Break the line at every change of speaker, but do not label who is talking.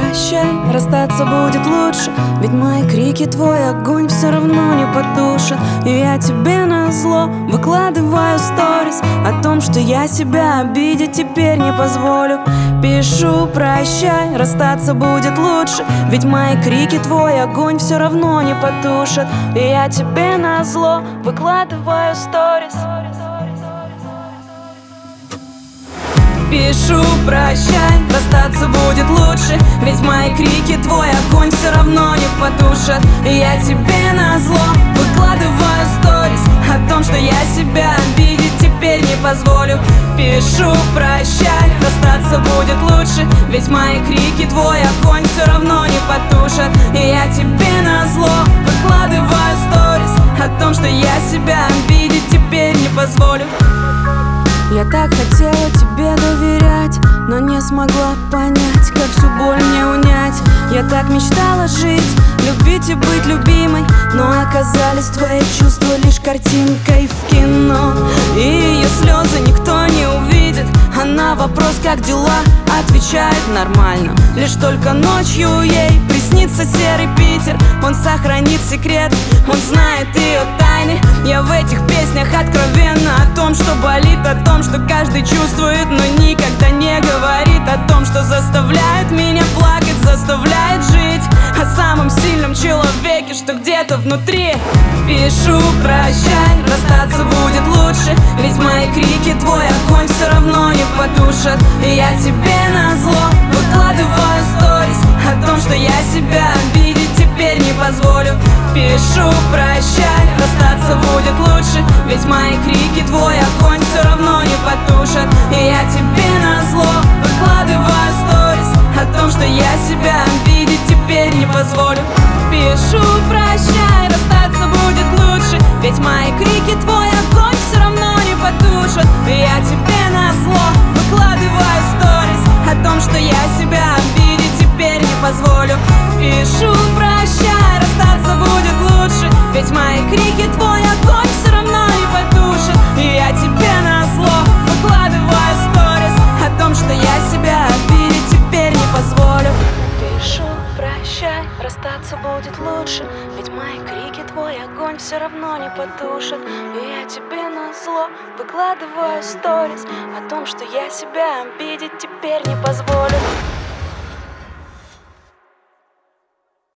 прощай, расстаться будет лучше, ведь мои крики твой огонь все равно не потушит. И я тебе назло выкладываю сторис о том, что я себя обидеть теперь не позволю. Пишу прощай, расстаться будет лучше, ведь мои крики твой огонь все равно не потушит. И я тебе назло выкладываю сторис. Пишу прощай, расстаться будет лучше, ведь мои крики твой огонь все равно не потушат. И я тебе назло выкладываю сторис о том, что я себя обидеть теперь не позволю. Пишу прощай, расстаться будет лучше, ведь мои крики твой огонь все равно не потушат. И я тебе назло выкладываю сторис о том, что я себя обидеть теперь не позволю. Я так хотела тебе доверять, но не смогла понять, как всю боль мне унять. Я так мечтала жить, любить и быть любимой, но оказались твои чувства лишь картинкой в кино. И ее слезы никто не увидит, а на вопрос «как дела?» отвечает нормально. Лишь только ночью ей приснится серый Питер. Он сохранит секрет, он знает ее тайны. Я в этих песнях откровенно о том, что болит, о том, что каждый чувствует, но никогда не говорит, о том, что заставляет меня плакать, заставляет жить, о самом сильном человеке, что где-то внутри. Пишу прощай, расстаться будет лучше, ведь мои крики твой огонь все равно не потушат. И я тебе назло выкладываю сторис о том, что я себя обидеть теперь не позволю. Пишу прощай, расстаться будет лучше, ведь мои крики твой огонь все равно не потушат. И я тебе назло выкладываю сторис о том, что я себя обидеть теперь не позволю. Пишу прощай, расстаться будет лучше, ведь мои крики твой огонь все равно не потушат. И я тебе назло выкладываю сторис о том, что я себя обидеть теперь не позволю. Пишу прощай, расстаться будет лучше, ведь мои крики твой огонь все равно не потушит. И я тебе назло выкладываю сторис о том, что я себя обидеть теперь не позволю. Пишу прощай, расстаться будет лучше, ведь мои крики твой огонь все равно не потушит. И я тебе назло выкладываю сторис о том, что я себя обидеть теперь не позволю.